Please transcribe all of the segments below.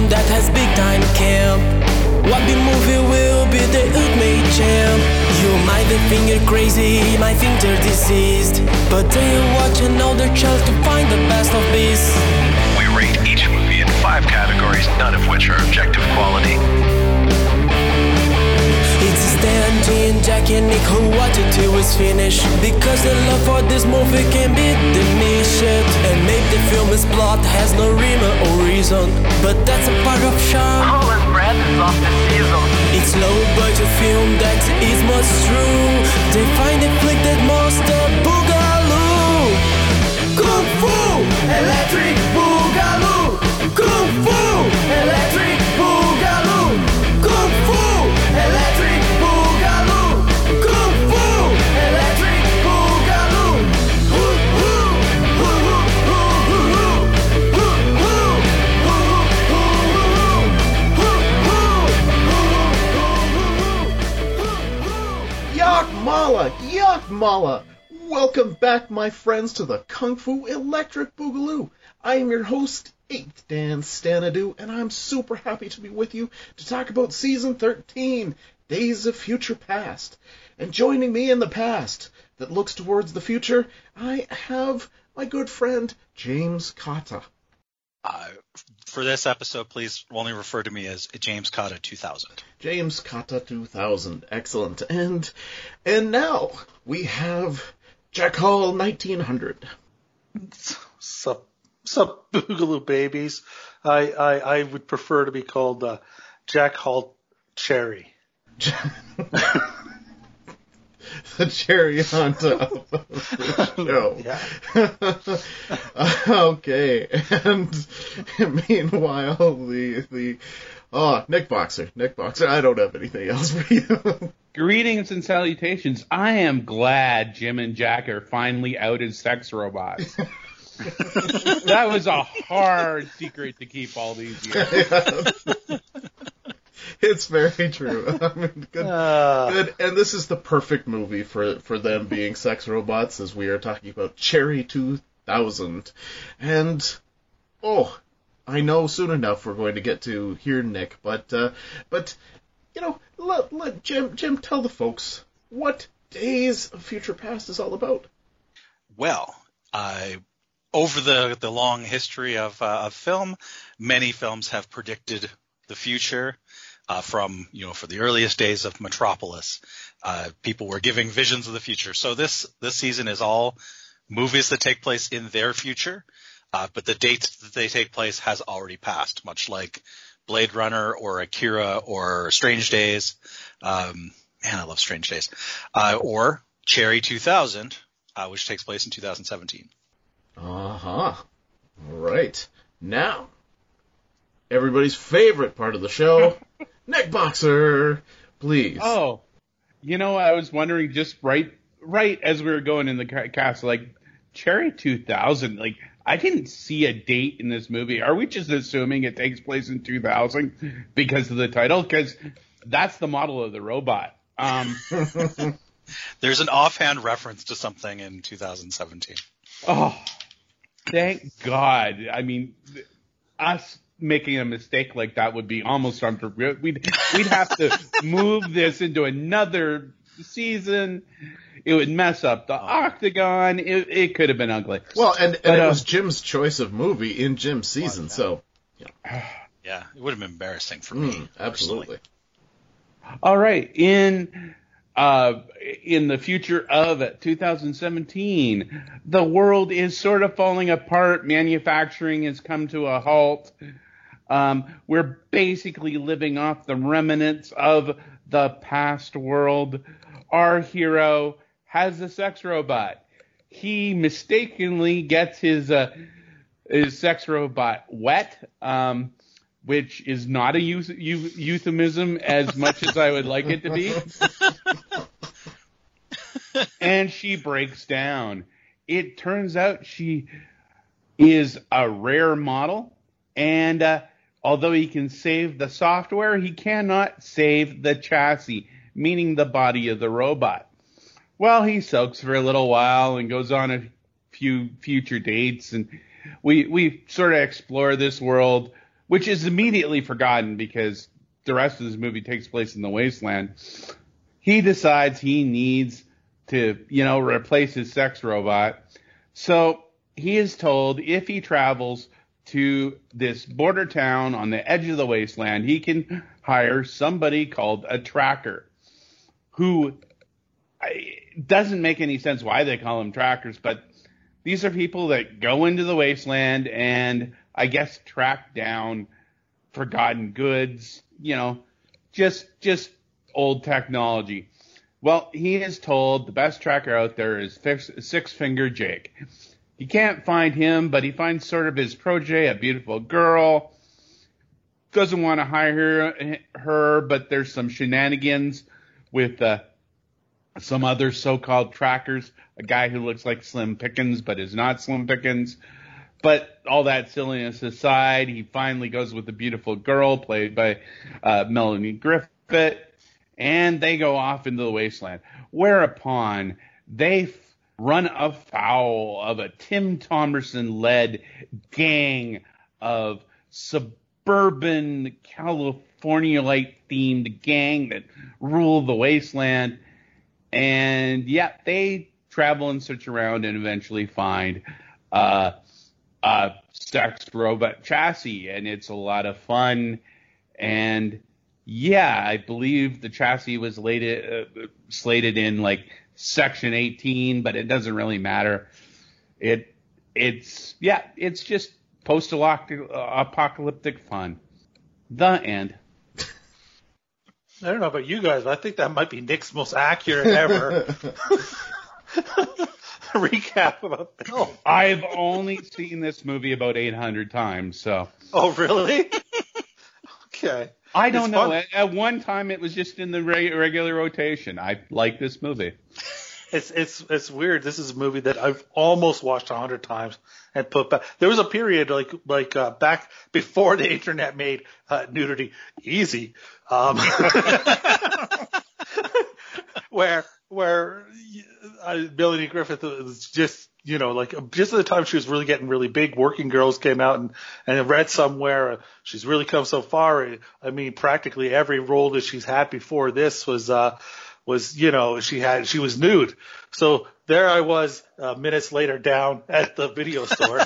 that has big time camp. What big movie will be the ultimate champ? You might think you're crazy, might think they're diseased, but they're watching all their chance to find the best of beasts. We rate each movie in 5 categories, none of which are objective quality. It's Stan, Dean, Jack and Nick who watch it till it's finished, because the love for this movie can be diminished. And maybe the film's plot has no rhyme or reason, but that's a part of charm. Colin's breath is off the season. It's low budget film that is much true. They find a flick that monster boogaloo. Kung Fu Electric Boogaloo. Kung Fu Electric Boogaloo. Kung Fu Electric Boogaloo. Kung Fu Electric Boogaloo. Yak Mala! Welcome back, my friends, to the Kung Fu Electric Boogaloo. I am your host, 8th Dan Stanadu, and I'm super happy to be with you to talk about Season 13, Days of Future Past. And joining me in the past that looks towards the future, I have my good friend, James Cotta. For this episode, please only refer to me as James Cotta 2000. James Cotta 2000. Excellent. And now we have Jack Hall 1900. Sup, Boogaloo babies. I would prefer to be called Jack Hall Cherry. The cherry on top of the show. Yeah. Okay. And meanwhile, Nick Boxer. I don't have anything else for you. Greetings and salutations. I am glad Jim and Jack are finally out as sex robots. That was a hard secret to keep all these years. It's very true. I mean, good. And this is the perfect movie for them being sex robots, as we are talking about Cherry 2000. And, I know soon enough we're going to get to hear Nick, but let Jim tell the folks what Days of Future Past is all about. Well, over the long history of film, many films have predicted the future. From for the earliest days of Metropolis, people were giving visions of the future. So this season is all movies that take place in their future, but the date that they take place has already passed, much like Blade Runner or Akira or Strange Days. Man, I love Strange Days. Or Cherry 2000, which takes place in 2017. Uh-huh. Right. Now, everybody's favorite part of the show, Nick Boxer, please. Oh, I was wondering just right as we were going in the cast, like, Cherry 2000, like, I didn't see a date in this movie. Are we just assuming it takes place in 2000 because of the title? Because that's the model of the robot. There's an offhand reference to something in 2017. Oh, thank God. I mean, us making a mistake like that would be almost unforgivable. We'd have to move this into another season. It would mess up the octagon. It could have been ugly. Well, and it was Jim's choice of movie in Jim's season, so yeah, it would have been embarrassing for me. Absolutely. Personally. All right, in the future of 2017, the world is sort of falling apart. Manufacturing has come to a halt. We're basically living off the remnants of the past world. Our hero has a sex robot. He mistakenly gets his sex robot wet, which is not a euphemism as much as I would like it to be. And she breaks down. It turns out she is a rare model, and although he can save the software, he cannot save the chassis, meaning the body of the robot. Well, he soaks for a little while and goes on a few future dates, and we sort of explore this world which is immediately forgotten because the rest of this movie takes place in the wasteland. He decides he needs to, replace his sex robot. So he is told if he travels to this border town on the edge of the wasteland, he can hire somebody called a tracker, who doesn't make any sense why they call them trackers, but these are people that go into the wasteland and I guess track down forgotten goods, just old technology. Well, he is told the best tracker out there is Six Finger Jake. He can't find him, but he finds sort of his protege, a beautiful girl. Doesn't want to hire her, but there's some shenanigans with some other so-called trackers. A guy who looks like Slim Pickens, but is not Slim Pickens. But all that silliness aside, he finally goes with the beautiful girl played by Melanie Griffith, and they go off into the wasteland. Whereupon they run afoul of a Tim Thomerson-led gang of suburban Californialite-themed gang that rule the wasteland. And yeah, they travel and search around and eventually find a sex robot chassis, and it's a lot of fun. And yeah, I believe the chassis was slated in like Section 18, but it doesn't really matter. It's just post-apocalyptic fun. The end. I don't know about you guys, but I think that might be Nick's most accurate ever recap of a film. I've only seen this movie about 800 times, so. Oh, really? Okay. I don't know. At one time, it was just in the regular rotation. I like this movie. It's weird. This is a movie that I've almost watched 100 times and put back. There was a period like back before the internet made nudity easy, where Melanie Griffith was just just at the time she was really getting really big. Working Girls came out, and I read somewhere she's really come so far. I mean, practically every role that she's had before this was she was nude. So there I was minutes later down at the video store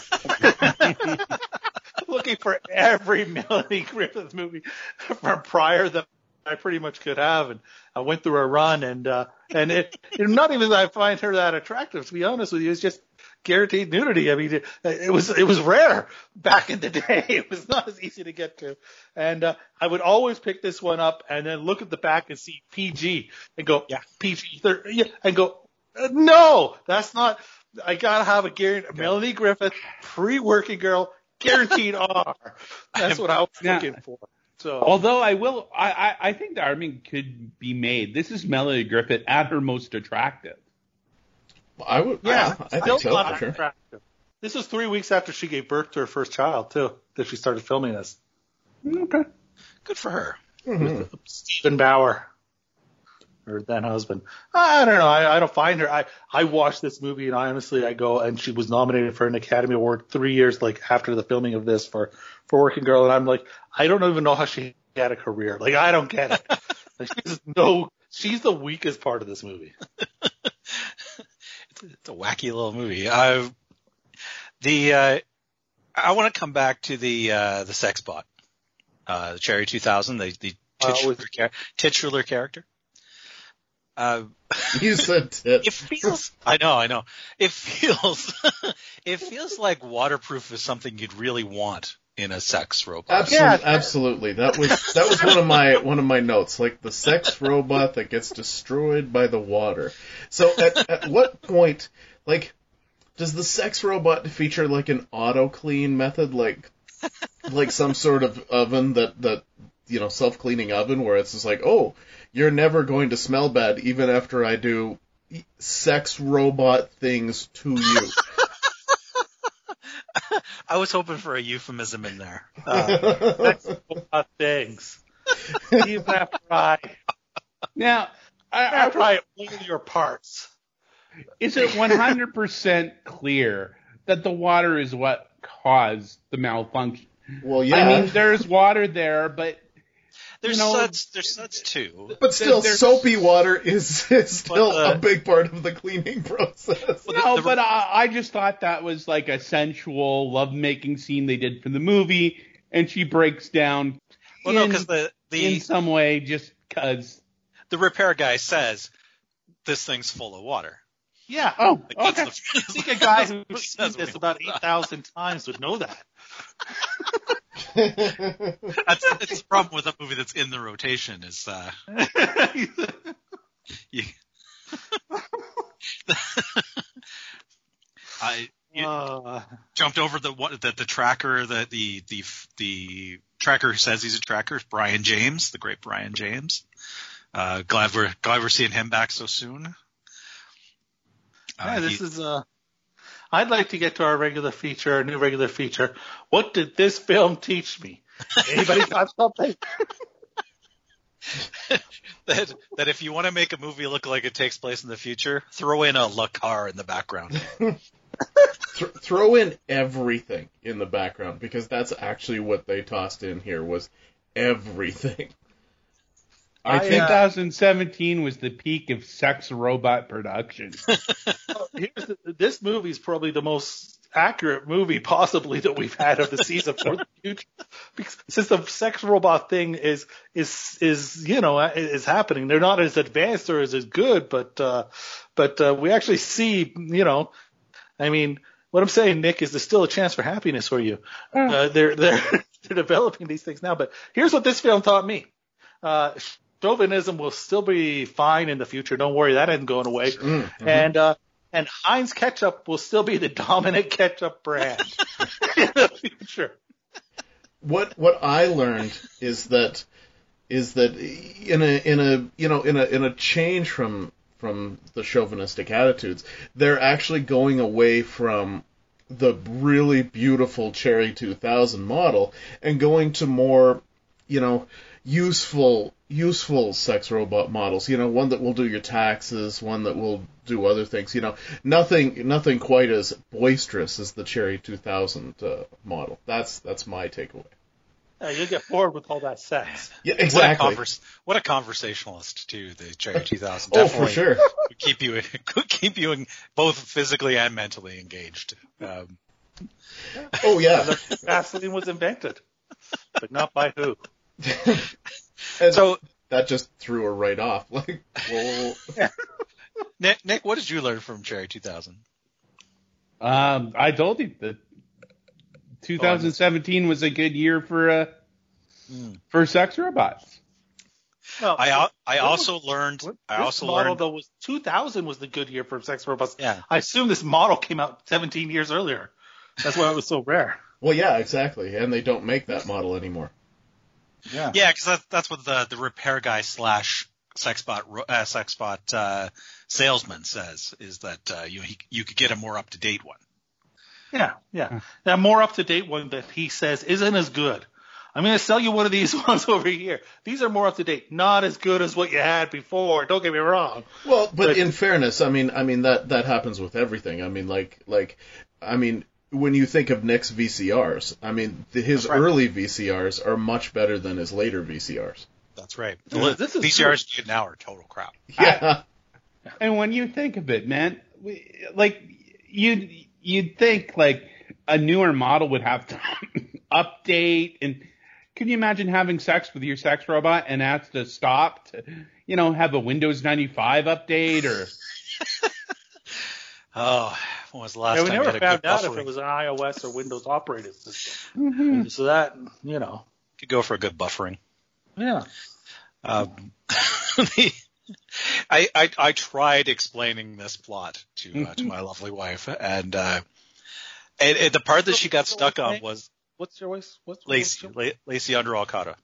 looking for every Melanie Griffith movie from prior that I pretty much could have, and I went through a run, and it not even that I find her that attractive, to be honest with you. It's just guaranteed nudity. I mean, it was rare back in the day. It was not as easy to get to, and I would always pick this one up and then look at the back and see PG and go, yeah, PG, and go, no, that's not. I gotta have a guaranteed Melanie Griffith pre-Working Girl guaranteed R. That's what I was looking for. So, although I think the argument could be made. This is Melanie Griffith at her most attractive. I would, I think so, for sure. Attractive. This was 3 weeks after she gave birth to her first child, too, that she started filming this. Okay. Good for her. Mm-hmm. With Stephen Bauer, her then husband. I don't know. I don't find her. I watched this movie, and I go, and she was nominated for an Academy Award 3 years after the filming of this for Working Girl, and I'm like, I don't even know how she had a career. I don't get it. She's the weakest part of this movie. It's a wacky little movie. I want to come back to the sex bot, the Cherry 2000, the titular character. You said tit. It feels. I know. It feels like waterproof is something you'd really want in a sex robot. Absolutely. That was one of my notes. Like the sex robot that gets destroyed by the water. So at what point, does the sex robot feature an auto clean method, like some sort of oven that self-cleaning oven where it's just oh, you're never going to smell bad even after I do sex robot things to you. I was hoping for a euphemism in there. Sex robot things. Even after I own your parts. Is it 100% clear that the water is what caused the malfunction? Well, yeah. I mean, there's water there, but There's you know, suds too. But still, there's- soapy water is still But, a big part of the cleaning process. no, but I just thought that was like a sensual lovemaking scene they did for the movie, and she breaks down. Well, no, in- because in some way, just because. the repair guy says this thing's full of water. Yeah. Oh, Like, okay. that's I think a guy who's seen Says this what about he- 8,000 times would know that. That's the problem with a movie that's in the rotation is you, I jumped over the tracker the tracker who says he's a tracker is Brian James, the great Brian James. Glad we're seeing him back so soon. Yeah, this is I'd like to get to our new regular feature. What did this film teach me? Anybody got something? that if you want to make a movie look like it takes place in the future, throw in a La Car in the background. Throw in everything in the background, because that's actually what they tossed in here was everything. I think 2017 was the peak of sex robot production. This movie is probably the most accurate movie possibly that we've had of the season for the future, because since the sex robot thing is happening, they're not as advanced or as good, but we actually see, I mean, what I'm saying, Nick, is there's still a chance for happiness for you. They're developing these things now, but here's what this film taught me. Chauvinism will still be fine in the future. Don't worry, that isn't going away. Mm-hmm. And Heinz ketchup will still be the dominant ketchup brand in the future. What I learned is that in a change from the chauvinistic attitudes, they're actually going away from the really beautiful Cherry 2000 model and going to more, useful sex robot models, one that will do your taxes, one that will do other things, nothing quite as boisterous as the Cherry 2000 model. That's my takeaway. You'll get bored with all that sex. Yeah, exactly. What a conversationalist too, the Cherry 2000. Oh, for sure. Could keep you both physically and mentally engaged. Oh yeah. Vaseline was invented, but not by who. And so that just threw her right off. Like, whoa. Nick, what did you learn from Cherry 2000? I told you that 2017 was a good year for sex robots. Well, I also learned. Though was 2000 was the good year for sex robots. Yeah. I assume this model came out 17 years earlier. That's why it was so rare. Well, yeah, exactly, and they don't make that model anymore. Yeah, because that's what the repair guy / sexbot salesman says, is that you could get a more up to date one. Yeah. That more up to date one that he says isn't as good. I'm going to sell you one of these ones over here. These are more up to date, not as good as what you had before. Don't get me wrong. Well, but in fairness, I mean that happens with everything. I mean, when you think of Nick's VCRs, I mean, his early VCRs are much better than his later VCRs. That's right. This is VCRs you get now are total crap. Yeah. And when you think of it, man, you'd think like a newer model would have to update. And can you imagine having sex with your sex robot and has to stop to, have a Windows 95 update or? Oh, when was the last time we you never had a found good out buffering? if it was an iOS or Windows operating system. Mm-hmm. So that, Could go for a good buffering. Yeah. I tried explaining this plot to my lovely wife, and the part that she got stuck on was What's your voice? Lacey Under Alcata.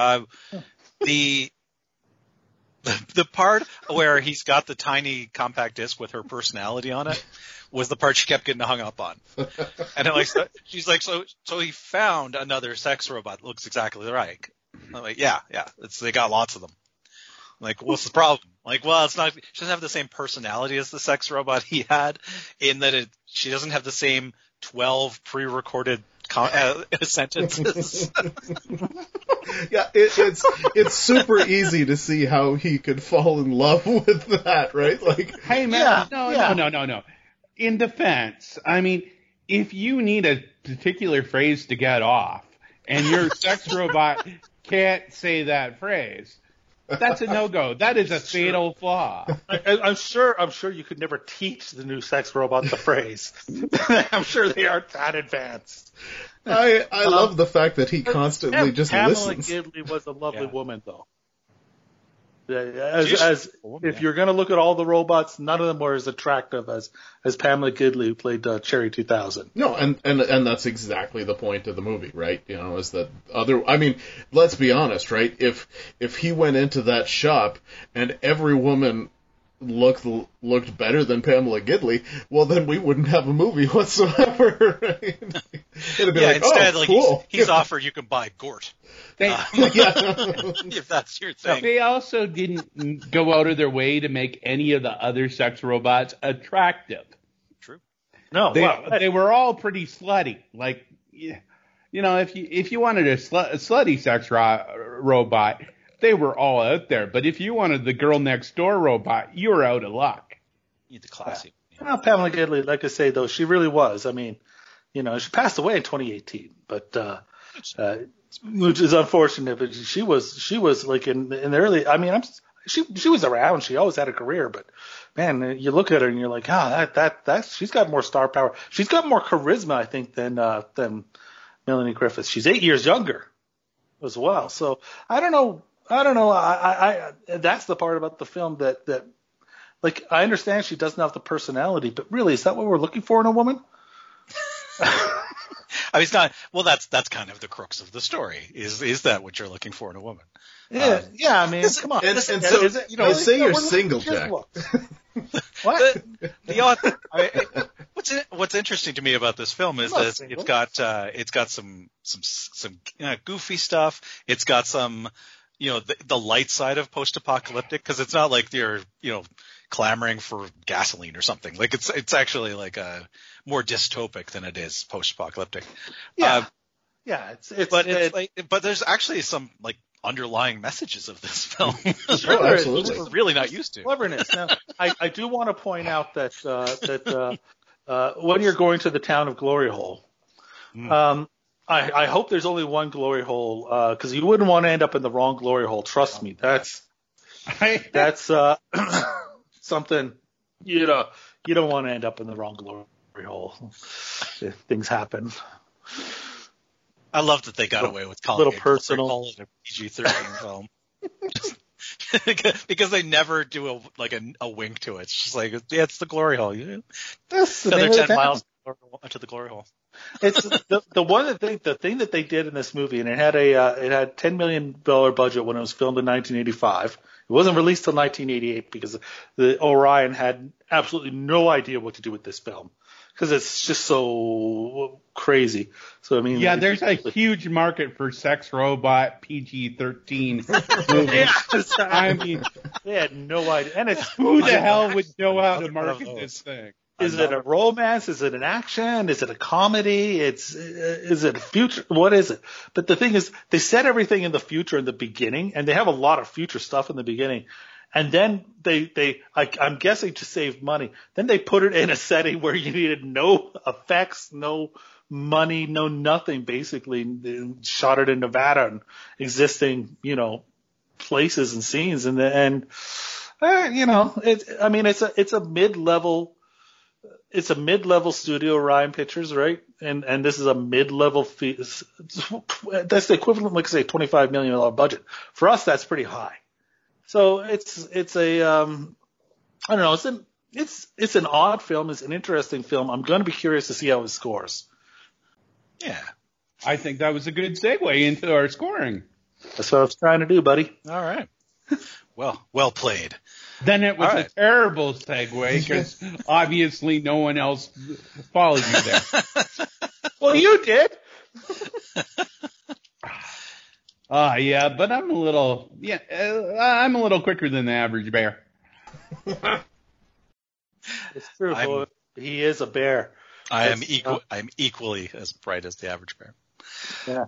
The part where he's got the tiny compact disc with her personality on it was the part she kept getting hung up on. And she's like, so he found another sex robot that looks exactly like. I'm like, yeah, they got lots of them. I'm like, what's the problem? Like, well, it's not. She doesn't have the same personality as the sex robot he had, in that she doesn't have the same 12 pre-recorded sentences. Yeah, it's super easy to see how he could fall in love with that, right? Like, hey man, no. In defense, I mean, if you need a particular phrase to get off, and your sex robot can't say that phrase, that's a no-go. That is a fatal flaw. I'm sure you could never teach the new sex robot the phrase. I'm sure they aren't that advanced. I love the fact that he constantly just Pamela listens. Gidley was a lovely woman, though. If you're going to look at all the robots, none of them were as attractive as Pamela Gidley, who played Cherry 2000. No, and that's exactly the point of the movie, right? You know, is that I mean, let's be honest, right? If he went into that shop and every woman looked better than Pamela Gidley, well, then we wouldn't have a movie whatsoever, right? It'd be instead, oh, cool. he's offered you can buy Gort. If that's your thing. They also didn't go out of their way to make any of the other sex robots attractive. True. No, they were all pretty slutty. Like, you know, if you wanted a slutty sex robot, they were all out there. But if you wanted the girl next door robot, you were out of luck. You need the classic. Yeah. Well, Pamela Gidley, like I say, though, she really was. I mean, you know, she passed away in 2018, but which is unfortunate. But she was like in the early. I mean, she was around. She always had a career, but man, you look at her and you're like, that she's got more star power. She's got more charisma, I think, than Melanie Griffith. She's 8 years younger as well. So I don't know. I that's the part about the film that like, I understand she doesn't have the personality, but really, is that what we're looking for in a woman? I mean, it's not. Well, that's kind of the crux of the story. Is that what you're looking for in a woman? Yeah. I mean, come on. And so, you know, say you're single, Jack. What? What's interesting to me about this film is that it's got some goofy stuff. It's got some, you know, the light side of post-apocalyptic, because it's not like you're, you know, clamoring for gasoline or something. Like it's actually like a more dystopic than it is post-apocalyptic. Yeah. But there's actually some like underlying messages of this film. Sure, absolutely. Which we're really not used to. Cleverness. Now, I do want to point out that when you're going to the town of Glory Hole, I hope there's only one glory hole, because you wouldn't want to end up in the wrong glory hole. Trust me, that's something you don't want to end up in the wrong glory hole. Things happen. I love that they got away with calling little personal a PG-13 film. Because they never do a wink to it. It's just like, yeah, it's the glory hole. That's the another 10 miles to the glory hole. It's the thing that they did in this movie, and it had $10 million budget when it was filmed in 1985. It wasn't released till 1988 because the Orion had absolutely no idea what to do with this film, because it's just so crazy. So I mean, yeah, there's a huge market for sex robot PG-13 movies. I mean, they had no idea. And who the hell would know how to market this thing? Is it a romance? Is it an action? Is it a comedy? Is it a future? What is it? But the thing is, they set everything in the future in the beginning, and they have a lot of future stuff in the beginning. And then I'm guessing to save money, then they put it in a setting where you needed no effects, no money, no nothing, basically. They shot it in Nevada and existing, you know, places and scenes. You know, it's a mid-level. It's a mid-level studio, Orion Pictures, right? And this is a mid-level that's the equivalent, like I say, $25 million budget. For us, that's pretty high. So it's a I don't know, it's an odd film, it's an interesting film. I'm going to be curious to see how it scores. Yeah. I think that was a good segue into our scoring. That's what I was trying to do, buddy. All right. Well played. Then it was a terrible segue, because obviously no one else followed you there. Well, you did. Yeah, but I'm a little quicker than the average bear. It's true. He is a bear. I'm equally as bright as the average bear. Yeah.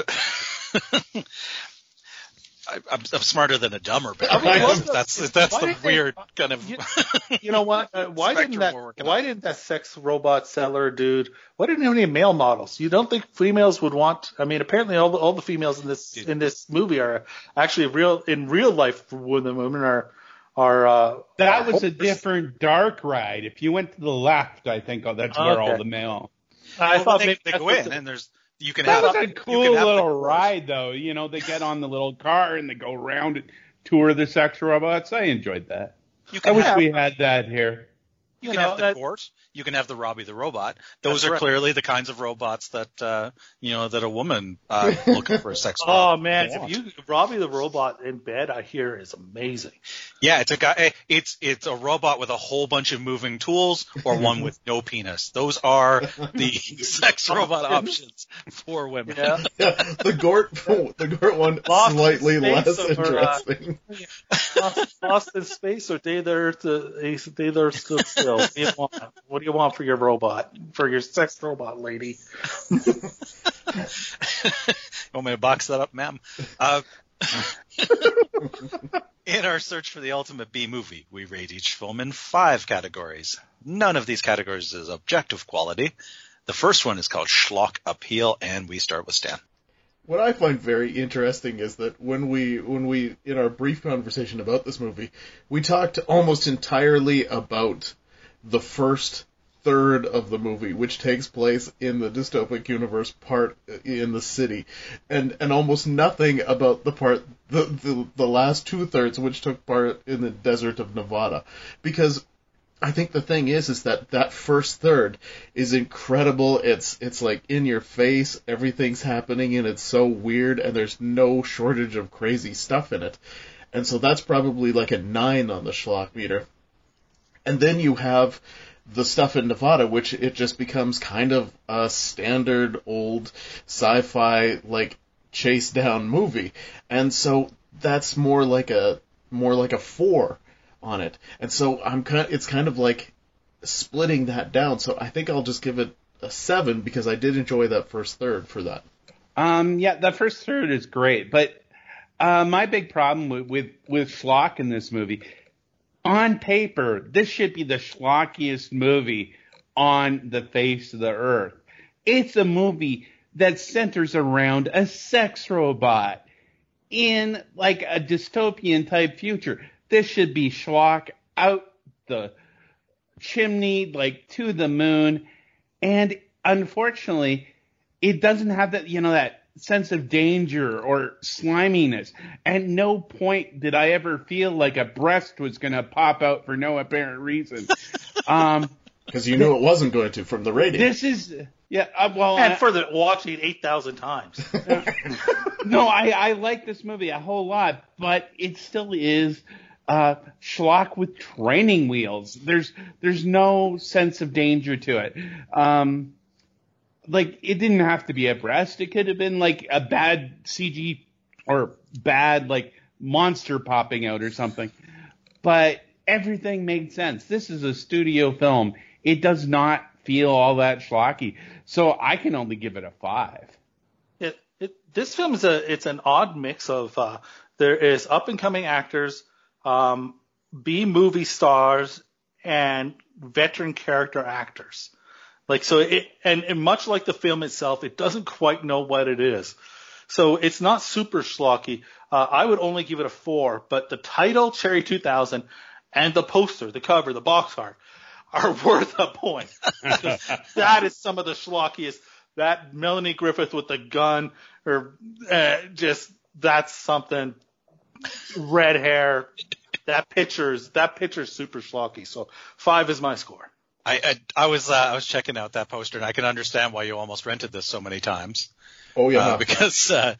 I'm smarter than a dumber bear. That's the weird kind of. You know what? Why didn't that sex robot seller dude? Why didn't have any male models? You don't think females would want? I mean, apparently all the females in this movie are actually in real life. When the women are that was a different dark ride. If you went to the left, I think that's where all the male. I thought they maybe go in and there's. You can that have was a cool little ride, though. You know, they get on the little car and they go around and tour the sex robots. I enjoyed that. I wish we had that here. You can have the Court. You can have the Robbie the Robot. Those are clearly the kinds of robots that that a woman looking for a sex robot. Oh man, Robbie the Robot in bed, I hear is amazing. Yeah, it's a guy. It's a robot with a whole bunch of moving tools, or one with no penis. Those are the sex robot options for women. Yeah. The Gort one slightly less interesting. Lost in space, or they there stood still. What do you want for your robot? For your sex robot lady? Want me to box that up, ma'am? In our search for the ultimate B movie, we rate each film in 5 categories. None of these categories is objective quality. The first one is called Schlock Appeal, and we start with Stan. What I find very interesting is that when we in our brief conversation about this movie, we talked almost entirely about the first third of the movie, which takes place in the dystopic universe part in the city, and almost nothing about the last 2/3, which took part in the desert of Nevada, because I think the thing is that first third is incredible. It's like in your face, everything's happening, and it's so weird, and there's no shortage of crazy stuff in it, and so that's probably like a 9 on the Schlock meter. And then you have the stuff in Nevada, which it just becomes kind of a standard old sci-fi like chase down movie, and so that's more like a 4 on it. And so it's kind of like splitting that down. So I think I'll just give it a 7 because I did enjoy that first third for that. Yeah, that first third is great, but my big problem with Schlock in this movie. On paper, this should be the schlockiest movie on the face of the earth. It's a movie that centers around a sex robot in like a dystopian type future. This should be schlock out the chimney, like to the moon. And unfortunately, it doesn't have that, that sense of danger or sliminess. At no point did I ever feel like a breast was going to pop out for no apparent reason. Because you knew it wasn't going to from the rating. This is, for the watching 8,000 times. No, I like this movie a whole lot, but it still is schlock with training wheels. There's no sense of danger to it. Like, it didn't have to be a breast. It could have been, like, a bad CG or bad, like, monster popping out or something. But everything made sense. This is a studio film. It does not feel all that schlocky. So I can only give it a 5. This film it's an odd mix of there is up-and-coming actors, B-movie stars, and veteran character actors. Like, so and much like the film itself, it doesn't quite know what it is. So it's not super schlocky. I would only give it a 4, but the title, Cherry 2000, and the poster, the cover, the box art, are worth a point. That is some of the schlockiest. That Melanie Griffith with the gun, or that's something. Red hair. That picture's super schlocky. So 5 is my score. I was checking out that poster, and I can understand why you almost rented this so many times. Oh yeah, because a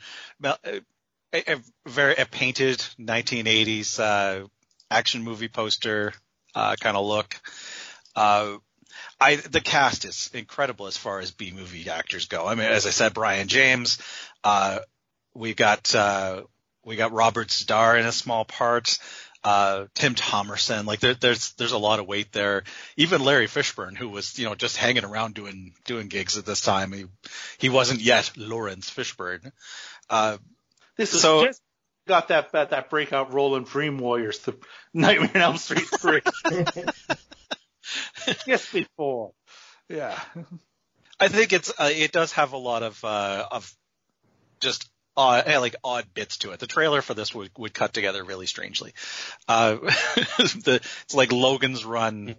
painted 1980s action movie poster kind of look. The cast is incredible as far as B movie actors go. I mean, as I said, Brian James. We got Robert Starr in a small part. Tim Thomerson, like there's a lot of weight there. Even Larry Fishburne, who was, just hanging around doing gigs at this time. He wasn't yet Lawrence Fishburne. This is just got that breakout role in Dream Warriors, the Nightmare on Elm Street 3. Just before. Yeah. I think it does have a lot of just odd bits to it. The trailer for this would cut together really strangely. It's like Logan's Run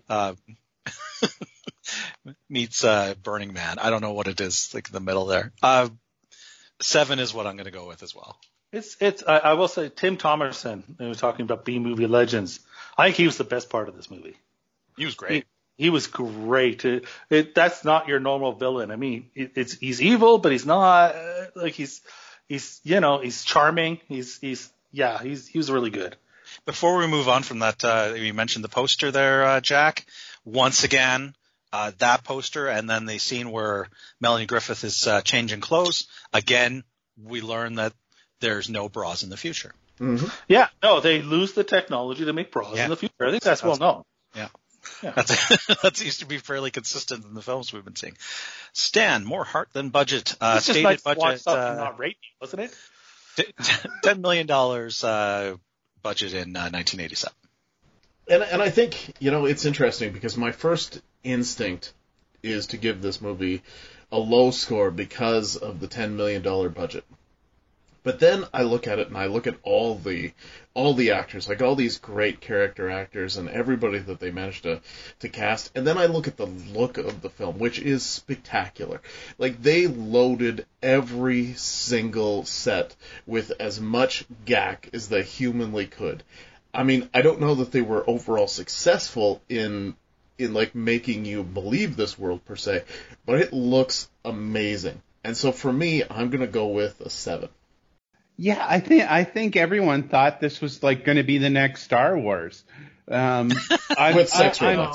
meets Burning Man. I don't know what it is, like in the middle there. 7 is what I'm going to go with as well. I will say Tim Thomerson, we were talking about B-movie legends. I think he was the best part of this movie. He was great. He was great. That's not your normal villain. I mean, he's evil, but he's not like he's charming. He was really good. Before we move on from that, you mentioned the poster there, Jack. Once again, that poster, and then the scene where Melanie Griffith is changing clothes. Again, we learn that there's no bras in the future. Mm-hmm. Yeah, no, they lose the technology to make bras in the future. I think that's well known. Yeah. That seems to be fairly consistent in the films we've been seeing. Stan, more heart than budget. It's stated just budget, watch something not rape, wasn't it? $10 million budget in 1987. And I think, it's interesting because my first instinct is to give this movie a low score because of the $10 million budget. But then I look at it and I look at all the actors, like all these great character actors and everybody that they managed to cast, and then I look at the look of the film, which is spectacular. Like, they loaded every single set with as much gack as they humanly could. I mean, I don't know that they were overall successful in like making you believe this world per se, but it looks amazing. And so for me, I'm going to go with a 7. Yeah, I think everyone thought this was like going to be the next Star Wars. With sex robots.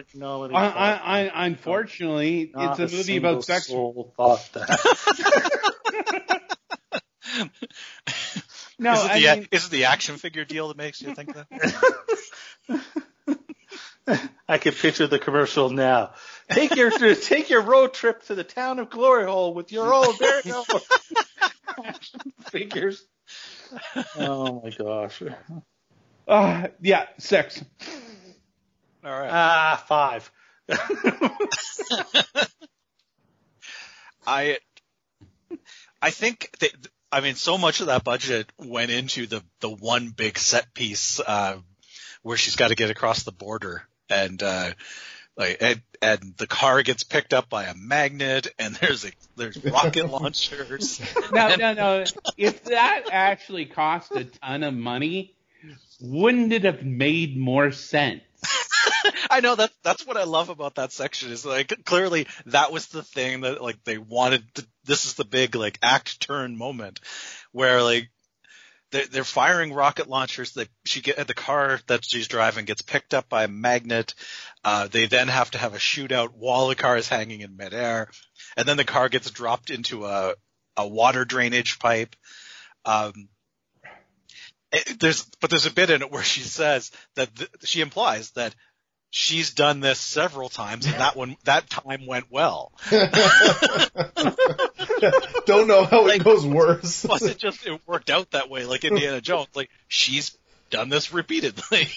Unfortunately, it's a movie about sex. Thought that. No, is it the action figure deal that makes you think that? I can picture the commercial now. Take your road trip to the town of Glory Hole with your old action figures. Oh my gosh. Yeah, 6. All right. 5. I think that, so much of that budget went into the one big set piece where she's got to get across the border, and and the car gets picked up by a magnet, and there's rocket launchers. No. If that actually cost a ton of money, wouldn't it have made more sense? I know that's what I love about that section is like clearly that was the thing that like they wanted to, this is the big like act turn moment where like they're firing rocket launchers. The car that she's driving gets picked up by a magnet. They then have to have a shootout while the car is hanging in midair, and then the car gets dropped into a water drainage pipe. There's a bit in it where she says that she implies that she's done this several times, and that time went well. Don't know how it goes worse. Plus, it worked out that way, like Indiana Jones. Like she's done this repeatedly.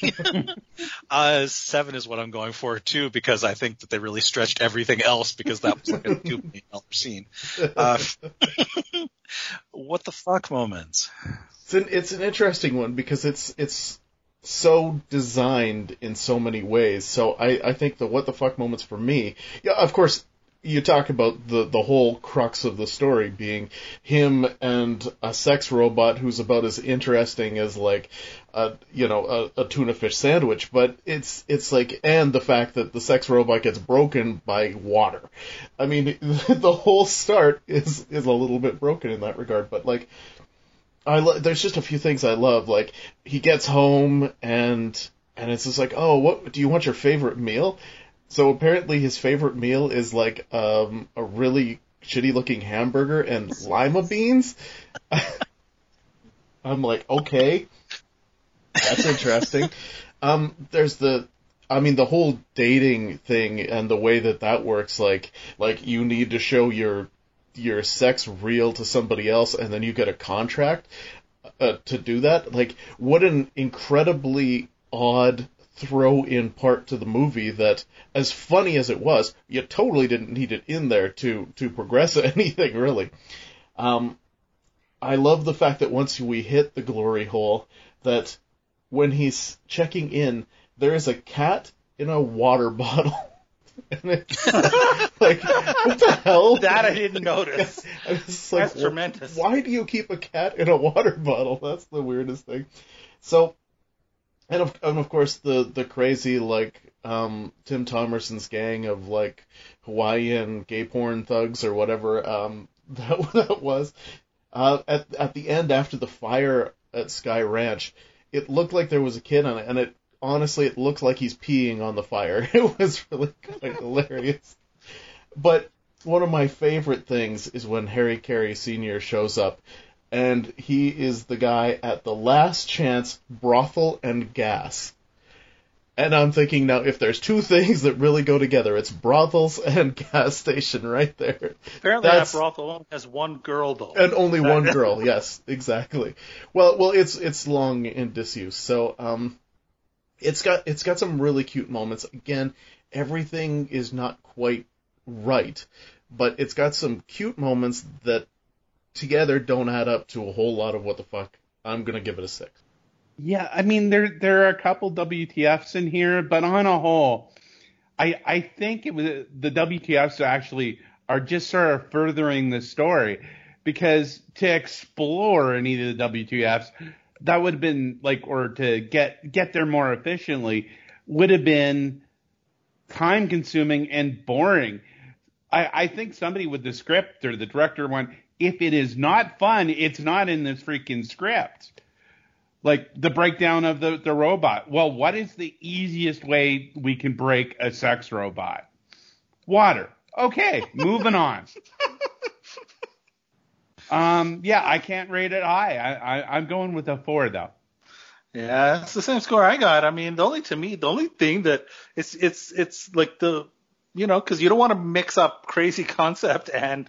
7 is what I'm going for too, because I think that they really stretched everything else because that was like a $2 million scene. What the fuck moments? It's an interesting one because it's so designed in so many ways. So I think the what the fuck moments for me, yeah, of course, you talk about the whole crux of the story being him and a sex robot who's about as interesting as like a tuna fish sandwich, but it's like, and the fact that the sex robot gets broken by water. I mean, the whole start is a little bit broken in that regard, but like there's just a few things I love. Like he gets home and it's just like, oh, what do you want your favorite meal? So apparently his favorite meal is like a really shitty looking hamburger and lima beans. I'm like, okay. That's interesting. There's the whole dating thing and the way that works, like you need to show your sex real to somebody else and then you get a contract to do that. Like, what an incredibly odd throw-in part to the movie that, as funny as it was, you totally didn't need it in there to progress anything, really. I love the fact that once we hit the glory hole, that when he's checking in, there is a cat in a water bottle. And it's like, what the hell? That I didn't notice. It's like, that's tremendous. Why do you keep a cat in a water bottle? That's the weirdest thing. So, and of course the crazy, like, Tim Thomerson's gang of, like, Hawaiian gay porn thugs or whatever that was. At the end, after the fire at Sky Ranch, it looked like there was a kid on it, and it looked like he's peeing on the fire. It was really quite hilarious. But one of my favorite things is when Harry Carey Sr. shows up, and he is the guy at the Last Chance Brothel and Gas. And I'm thinking, now, if there's two things that really go together, it's brothels and gas station right there. Apparently that brothel only has one girl, though. And only one girl, yes, exactly. Well, it's long in disuse, so it's got some really cute moments. Again, everything is not quite right, but it's got some cute moments that together don't add up to a whole lot of what the fuck. I'm gonna give it a 6. Yeah, I mean, there are a couple WTFs in here, but on a whole, I think the WTFs actually are just sort of furthering the story, because to explore any of the WTFs, that would have been like, or to get there more efficiently, would have been time consuming and boring. I think somebody with the script or the director went, if it is not fun, it's not in this freaking script. Like the breakdown of the robot. Well, what is the easiest way we can break a sex robot? Water. Okay, moving on. Yeah, I can't rate it high. I'm going with a 4 though. Yeah, it's the same score I got. I mean, the only thing that it's like because you don't want to mix up crazy concept and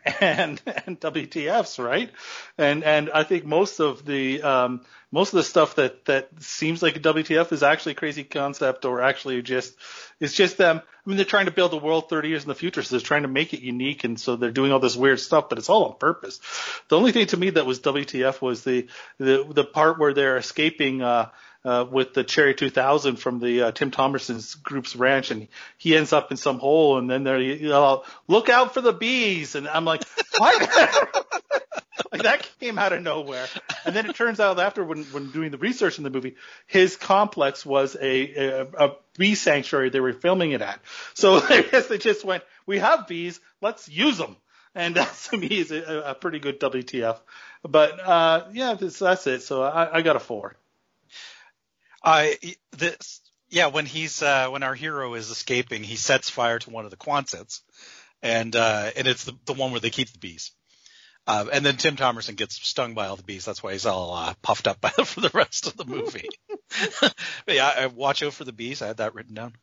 WTFs, right? And I think most of the stuff that seems like a WTF is actually crazy concept, or actually it's just them. I mean, they're trying to build a world 30 years in the future, so they're trying to make it unique, and so they're doing all this weird stuff, but it's all on purpose. The only thing to me that was WTF was the part where they're escaping with the Cherry 2000 from the Tim Thomerson's group's ranch, and he ends up in some hole, and then they're look out for the bees, and I'm like, what? Like, that came out of nowhere. And then it turns out after, when doing the research in the movie, his complex was a bee sanctuary they were filming it at. So I guess they just went, we have bees, let's use them. And that, to me, is a pretty good WTF. But yeah, that's it. So I got a 4. When our hero is escaping, he sets fire to one of the Quonsets, and it's the one where they keep the bees. And then Tim Thomerson gets stung by all the bees. That's why he's all puffed up for the rest of the movie. But yeah, watch out for the bees. I had that written down.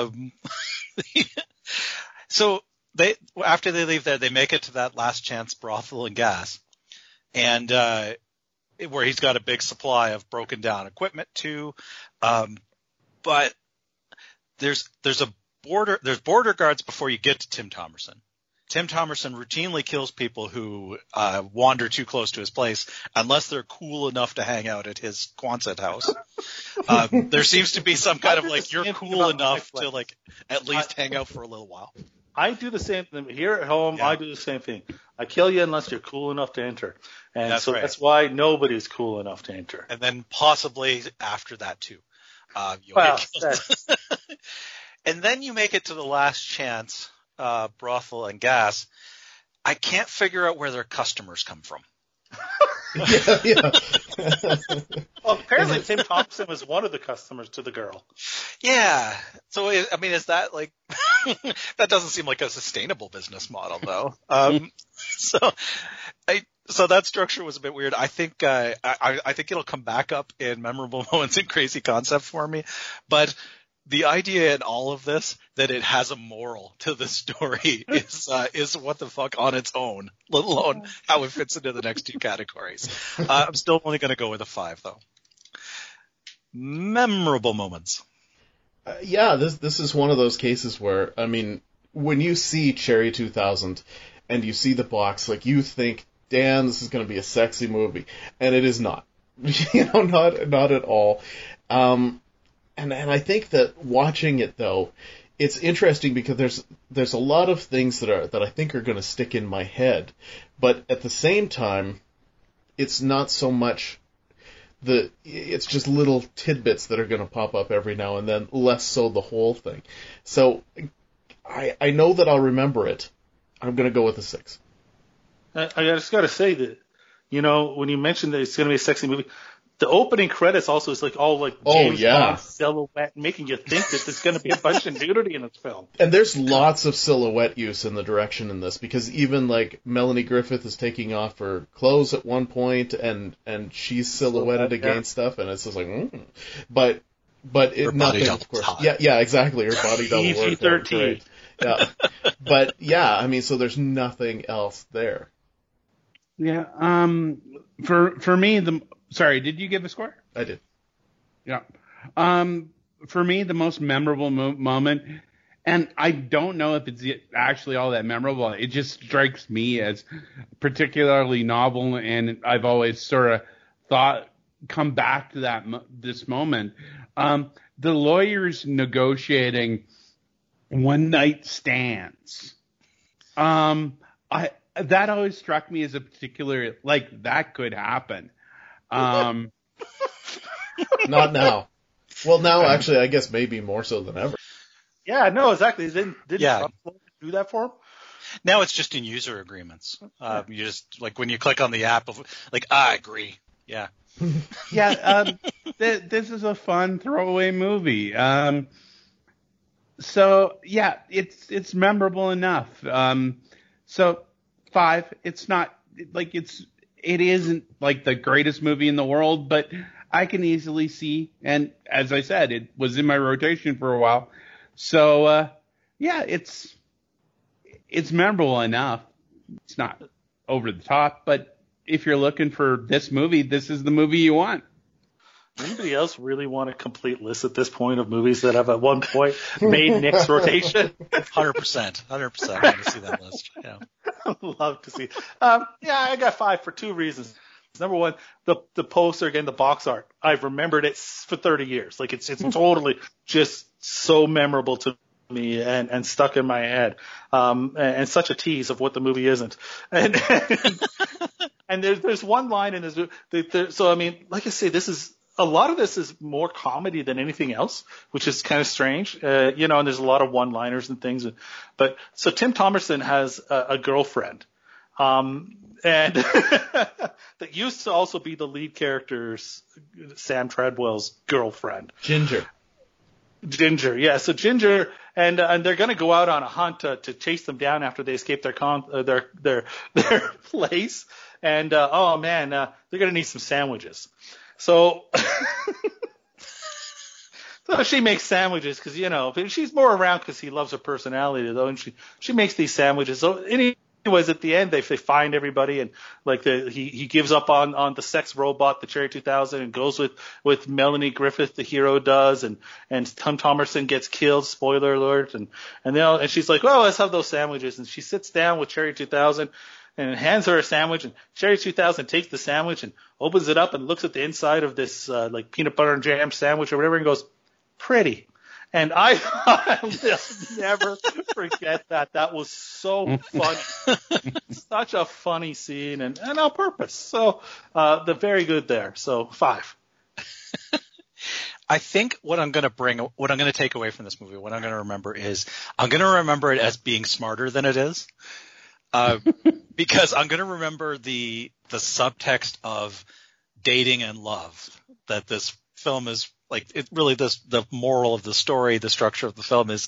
So after they leave there, they make it to that Last Chance Brothel and Gas, and where he's got a big supply of broken down equipment too. But there's border guards before you get to Tim Thomerson. Tim Thomerson routinely kills people who wander too close to his place, unless they're cool enough to hang out at his Quonset house. There seems to be some kind of like, you're cool enough to like at least hang out for a little while. I do the same thing here at home. Yeah. I do the same thing. I kill you unless you're cool enough to enter, and that's right. That's why nobody's cool enough to enter. And then possibly after that too. And then you make it to the Last Chance Brothel and Gas. I can't figure out where their customers come from. Yeah. Well, apparently Tim Thompson was one of the customers to the girl. Yeah. So, I mean, is that like that doesn't seem like a sustainable business model, though. So So that structure was a bit weird. I think I think it'll come back up in memorable moments and crazy concept for me. But the idea in all of this that it has a moral to the story is what the fuck on its own, let alone how it fits into the next two categories. I'm still only going to go with a 5 though. Memorable moments. Yeah, this is one of those cases where, I mean, when you see Cherry 2000 and you see the box, like, you think, damn, this is going to be a sexy movie, and it is not. Not at all. And I think that watching it, though, it's interesting because there's a lot of things that I think are going to stick in my head, but at the same time, it's not so much it's just little tidbits that are going to pop up every now and then, less so the whole thing. So I know that I'll remember it. I'm going to go with a 6. I just got to say that, when you mentioned that it's going to be a sexy movie, the opening credits also is like all like James Bond silhouette, making you think that there's going to be a bunch of nudity in this film. And there's lots of silhouette use in the direction in this, because even like Melanie Griffith is taking off her clothes at one point, and she's silhouetted against stuff, and it's just like, but it nothing, of course. Hot. Yeah, exactly. Her body double work. PG-13. Yeah, but yeah, I mean, so there's nothing else there. Yeah. For me, sorry, did you give a score? I did. Yeah. For me, the most memorable moment, and I don't know if it's actually all that memorable. It just strikes me as particularly novel, and I've always sort of come back to this moment. The lawyers negotiating one-night stands. That always struck me as a particular, like, that could happen. Not now. Well, now, actually, I guess maybe more so than ever. Yeah, no, exactly. Didn't Trump do that for him? Now it's just in user agreements. You just, like, when you click on the app, like, I agree. Yeah. Yeah, this is a fun throwaway movie. So, yeah, it's memorable enough. So, 5, it's not, like, it isn't, like, the greatest movie in the world, but I can easily see, and as I said, it was in my rotation for a while. So, yeah, it's memorable enough. It's not over the top, but if you're looking for this movie, this is the movie you want. Anybody else really want a complete list at this point of movies that have at one point made Nick's rotation? 100%. I want to see that list. Yeah. I'd love to see. Yeah, I got 5 for 2 reasons. Number one, the poster, again, the box art. I've remembered it for 30 years. Like, it's totally just so memorable to me and stuck in my head. And such a tease of what the movie isn't. And there's one line in this. So, I mean, like I say, a lot of this is more comedy than anything else, which is kind of strange, and there's a lot of one-liners and things. But so Tim Thomerson has a girlfriend, and that used to also be the lead character's Sam Treadwell's girlfriend. Ginger, yeah. So Ginger, and they're going to go out on a hunt to chase them down after they escape their place, and oh man, they're going to need some sandwiches. So she makes sandwiches because, she's more around because he loves her personality, though, and she makes these sandwiches. So anyways, at the end, they find everybody, and like he gives up on the sex robot, the Cherry 2000, and goes with Melanie Griffith, the hero does, and Tim Thomerson gets killed, spoiler alert, and she's like, well, let's have those sandwiches, and she sits down with Cherry 2000, and hands her a sandwich, and Cherry 2000 takes the sandwich and opens it up and looks at the inside of this like peanut butter and jam sandwich or whatever and goes, pretty. And I'll never forget that. That was so funny. Such a funny scene and on purpose. So the very good there. So 5. I think what I'm going to take away from this movie, what I'm going to remember is I'm going to remember it as being smarter than it is. Because I'm going to remember the subtext of dating and love that this film is like. It really the moral of the story, the structure of the film is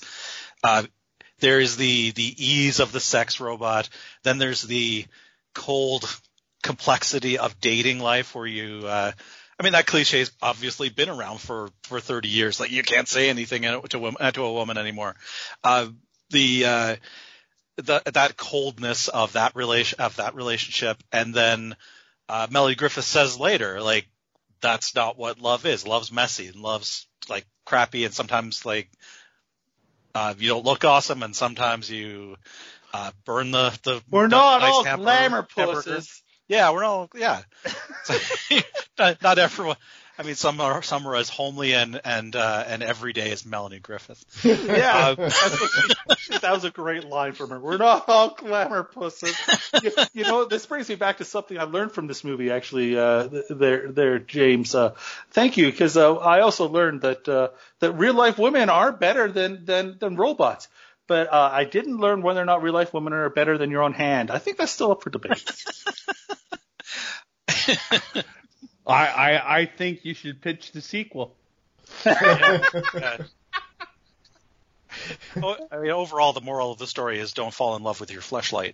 there is the ease of the sex robot, then there's the cold complexity of dating life where you, I mean, that cliche's obviously been around for 30 years. Like, you can't say anything to a woman anymore. That coldness of that relationship. And then, Melanie Griffith says later, like, that's not what love is. Love's messy and love's like crappy. And sometimes like, you don't look awesome. And sometimes you, burn the we're not nice all hamburger. glamour pusses. Yeah, we're all, yeah. Not everyone. I mean, some are as homely and everyday as Melanie Griffith. Yeah, that was a great line from her. We're not all glamour pusses. You know, this brings me back to something I learned from this movie, actually. There, James. Thank you, because I also learned that real life women are better than robots. But I didn't learn whether or not real life women are better than your own hand. I think that's still up for debate. I think you should pitch the sequel. I mean, overall, the moral of the story is don't fall in love with your fleshlight.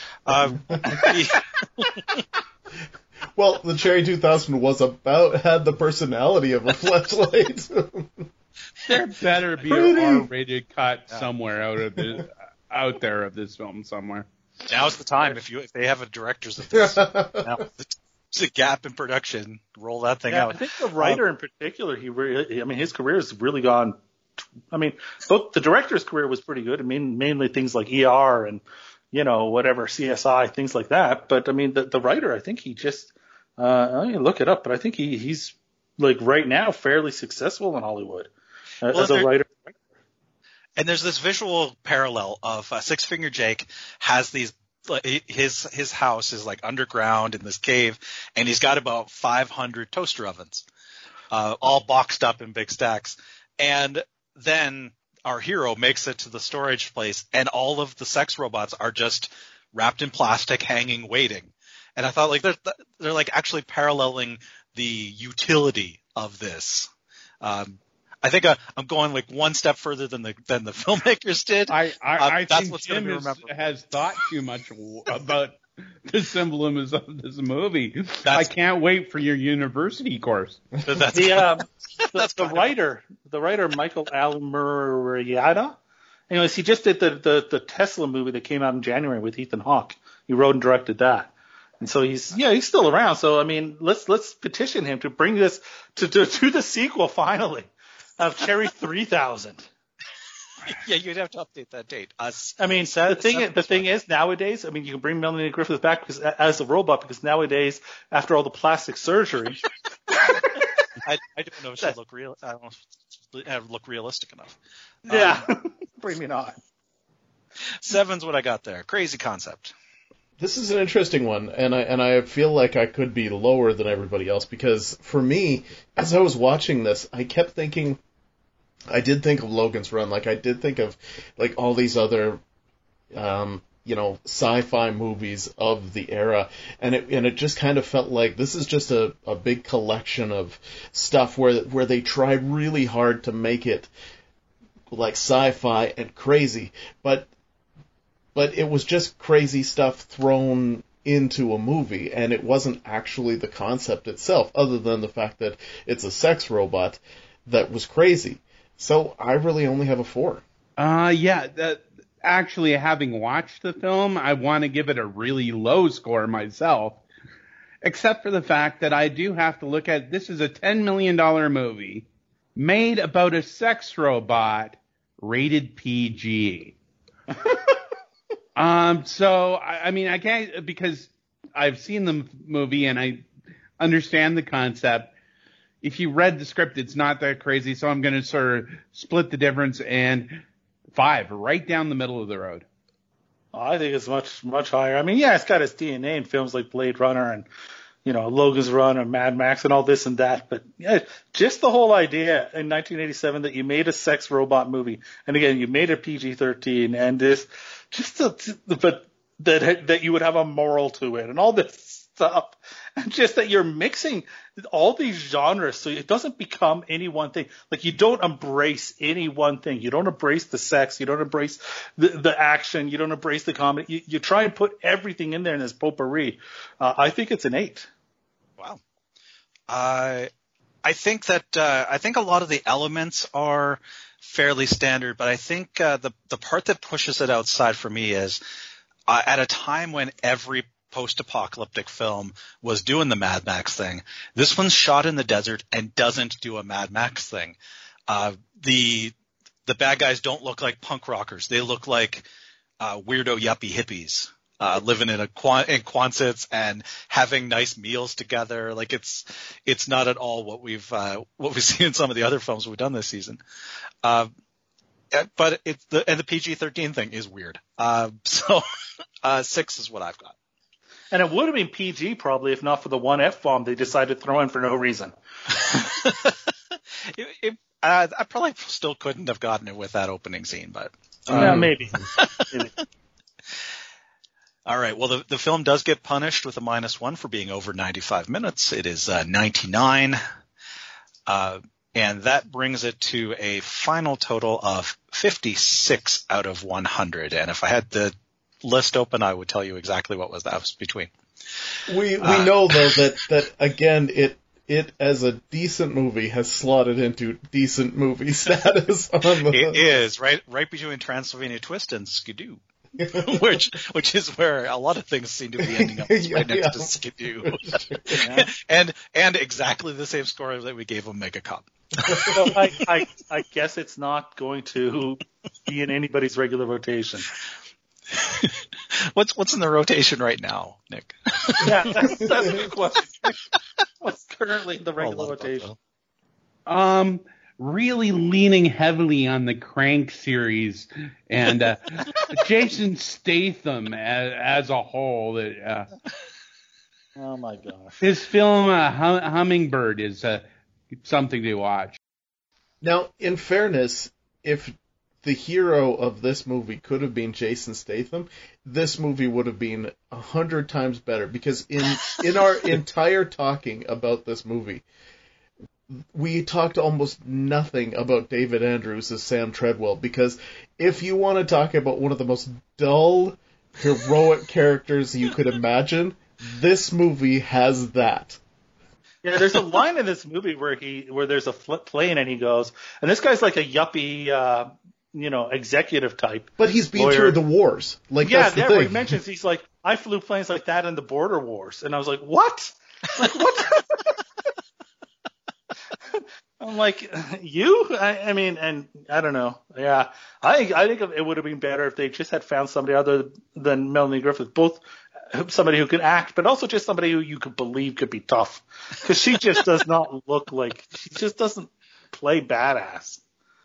Well, the Cherry 2000 had the personality of a fleshlight. There better be an R-rated cut somewhere out there of this film somewhere. Now's the time if they have a director's of this. Now, it's a gap in production. Roll that thing out. I think the writer in particular, his career has really gone. I mean, the director's career was pretty good. I mean, mainly things like ER and whatever CSI, things like that. But I mean, the writer, I think he just look it up, but I think he's like right now fairly successful in Hollywood as a writer. And there's this visual parallel of Six Finger Jake has these. His house is like underground in this cave, and he's got about 500 toaster ovens, all boxed up in big stacks. And then our hero makes it to the storage place, and all of the sex robots are just wrapped in plastic, hanging, waiting. And I thought, like, they're like actually paralleling the utility of this. I think I'm going like one step further than the filmmakers did. I that's think what's Jim going to be has thought too much about the symbolism of this movie. I can't wait for your university course. The writer Michael Almuriata. Anyways, he just did the Tesla movie that came out in January with Ethan Hawke. He wrote and directed that. And so he's still around. So I mean, let's petition him to bring this to the sequel finally. Of Cherry 3000. Yeah, you'd have to update that date. I mean, the thing is, nowadays, I mean, you can bring Melanie Griffith back as a robot because nowadays, after all the plastic surgery, I don't know if she'd look real. I don't know if look realistic enough. Yeah, bring me on. 7's what I got there. Crazy concept. This is an interesting one, and I feel like I could be lower than everybody else because for me, as I was watching this, I kept thinking, I did think of Logan's Run, like I did think of like all these other, sci-fi movies of the era, and it just kind of felt like this is just a big collection of stuff where they tried really hard to make it like sci-fi and crazy, but it was just crazy stuff thrown into a movie, and it wasn't actually the concept itself, other than the fact that it's a sex robot that was crazy. So I really only have a 4. Actually, having watched the film, I want to give it a really low score myself, except for the fact that I do have to look at, this is a $10 million movie made about a sex robot, rated PG. So, I mean, I can't, because I've seen the movie and I understand the concept. If you read the script, it's not that crazy, so I'm going to sort of split the difference, and 5, right down the middle of the road. I think it's much, much higher. I mean, yeah, it's got its DNA in films like Blade Runner and, Logan's Run and Mad Max and all this and that. But yeah, just the whole idea in 1987 that you made a sex robot movie, and again, you made a PG-13, and this, but that you would have a moral to it and all this stuff. And just that you're mixing all these genres so it doesn't become any one thing. Like, you don't embrace any one thing. You don't embrace the sex. You don't embrace the action. You don't embrace the comedy. You try and put everything in there in this potpourri. I think it's an 8. Wow. I think a lot of the elements are fairly standard, but I think the part that pushes it outside for me is at a time when every post-apocalyptic film was doing the Mad Max thing, this one's shot in the desert and doesn't do a Mad Max thing. The bad guys don't look like punk rockers; they look like weirdo yuppie hippies. Living in Quonsets and having nice meals together. Like, it's not at all what we've seen in some of the other films we've done this season. But the PG-13 thing is weird. So 6 is what I've got. And it would have been PG probably if not for the one F-bomb they decided to throw in for no reason. I probably still couldn't have gotten it with that opening scene, but maybe. All right. Well, the film does get punished with a -1 for being over 95 minutes. It is 99. And that brings it to a final total of 56 out of 100. And if I had the list open, I would tell you exactly what that was between. We know, though, that again, it as a decent movie has slotted into decent movie status. It is right between Transylvania Twist and Skidoo. which is where a lot of things seem to be ending up right next to Skidoo. and exactly the same score that we gave Omega Cop. So I guess it's not going to be in anybody's regular rotation. What's in the rotation right now, Nick? Yeah, that's a good question. What's currently in the regular rotation? Really leaning heavily on the Crank series and Jason Statham as a whole. Oh my gosh! His film Hummingbird is something to watch. Now, in fairness, if the hero of this movie could have been Jason Statham, this movie would have been 100 times better, because in our entire talking about this movie, we talked almost nothing about David Andrews as Sam Treadwell, because if you want to talk about one of the most dull, heroic characters you could imagine, this movie has that. Yeah, there's a line in this movie where there's a plane and he goes, and this guy's like a yuppie, executive type. But he's been lawyer. through the wars. Like, that's the thing. Where he mentions, he's like, I flew planes like that in the border wars. And I was like, what? Like, what? I'm like, you? I mean, and I don't know. Yeah, I think it would have been better if they just had found somebody other than Melanie Griffith, both somebody who could act, but also just somebody who you could believe could be tough, because she just does not look like, she just doesn't play badass.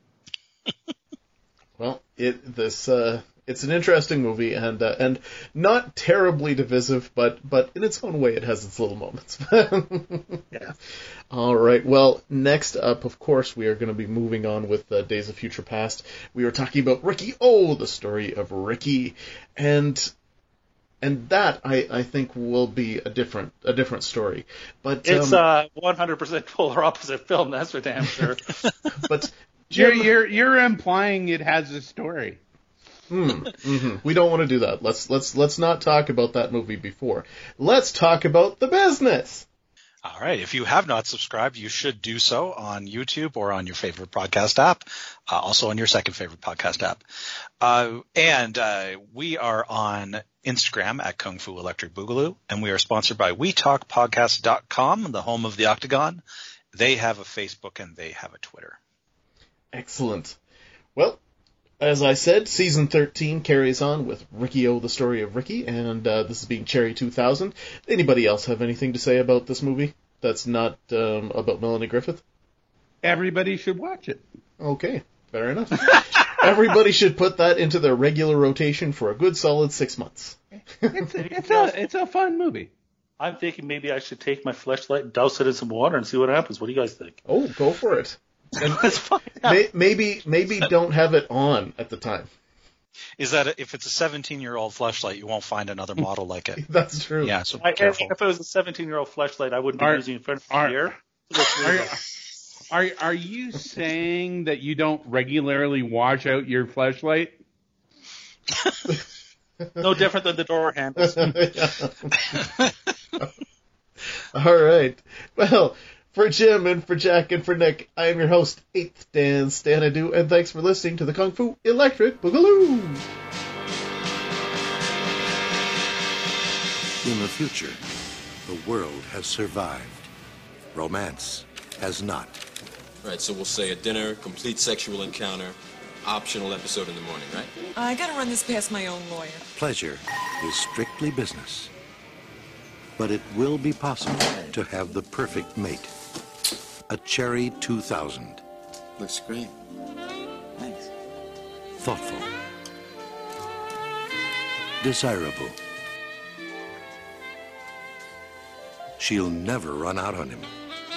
Well, it's an interesting movie, and not terribly divisive, but in its own way, it has its little moments. Yeah. All right. Well, next up, of course, we are going to be moving on with Days of Future Past. We are talking about Ricky-O, the story of Ricky, and that I think will be a different story. But it's 100% polar opposite film. That's for damn sure. But you're implying it has a story. Mm-hmm. We don't want to do that. Let's not talk about that movie before. Let's talk about The Business. All right. If you have not subscribed, you should do so on YouTube or on your favorite podcast app. Also on your second favorite podcast app. And we are on Instagram at Kung Fu Electric Boogaloo, and we are sponsored by WeTalkPodcast.com, the home of the Octagon. They have a Facebook and they have a Twitter. Excellent. Well, as I said, Season 13 carries on with Ricky-O, the story of Ricky, and this is being Cherry 2000. Anybody else have anything to say about this movie that's not about Melanie Griffith? Everybody should watch it. Okay, fair enough. Everybody should put that into their regular rotation for a good solid 6 months. It's a fun movie. I'm thinking maybe I should take my fleshlight and douse it in some water and see what happens. What do you guys think? Oh, go for it. That's fine. Maybe don't have it on at the time. is that if it's a 17-year-old fleshlight, you won't find another model like it. That's true. Yeah, so be careful. If it was a 17-year-old fleshlight, I wouldn't be using it in front of the mirror. Are you saying that you don't regularly wash out your fleshlight? No different than the door handles. All right. Well, for Jim and for Jack and for Nick, I am your host, 8th Dan Stanadu, and thanks for listening to the Kung Fu Electric Boogaloo. In the future, the world has survived. Romance has not. Right, so we'll say a dinner, complete sexual encounter, optional episode in the morning, right? I gotta run this past my own lawyer. Pleasure is strictly business. But it will be possible to have the perfect mate. A Cherry 2000. Looks great. Thanks. Thoughtful. Desirable. She'll never run out on him.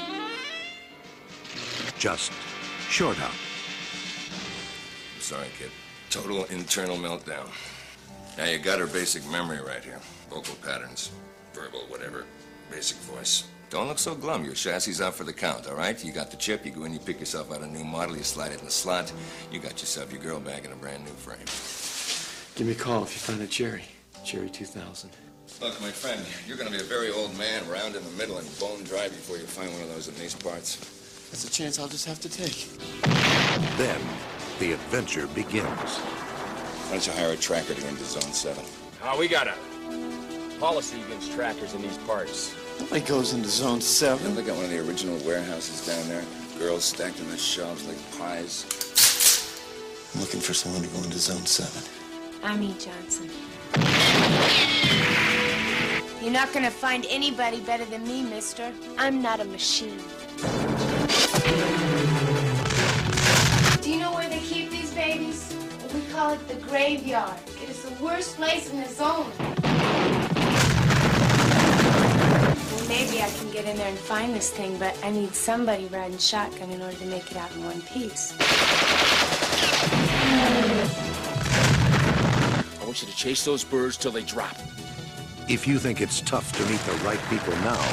Just short out. I'm sorry, kid. Total internal meltdown. Now you got her basic memory right here. Vocal patterns, verbal, whatever. Basic voice. Don't look so glum. Your chassis out for the count, all right? You got the chip, you go in, you pick yourself out a new model, you slide it in the slot. You got yourself your girl back in a brand new frame. Give me a call if you find a Cherry. Cherry 2000. Look, my friend, you're gonna be a very old man, round in the middle and bone dry before you find one of those in these parts. That's a chance I'll just have to take. Then, the adventure begins. Why don't you hire a tracker to go into Zone 7? We got a policy against trackers in these parts. Nobody goes into Zone 7. Yeah, look at one of the original warehouses down there. Girls stacked on the shelves like pies. I'm looking for someone to go into Zone 7. I'm E. Johnson. You're not gonna find anybody better than me, mister. I'm not a machine. Do you know where they keep these babies? We call it the graveyard. It is the worst place in the zone. Well, maybe I can get in there and find this thing, but I need somebody riding shotgun in order to make it out in one piece. I want you to chase those birds till they drop. If you think it's tough to meet the right people now,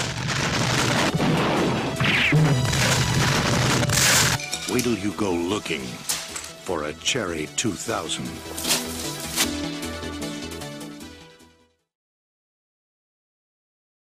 wait till you go looking for a Cherry 2000.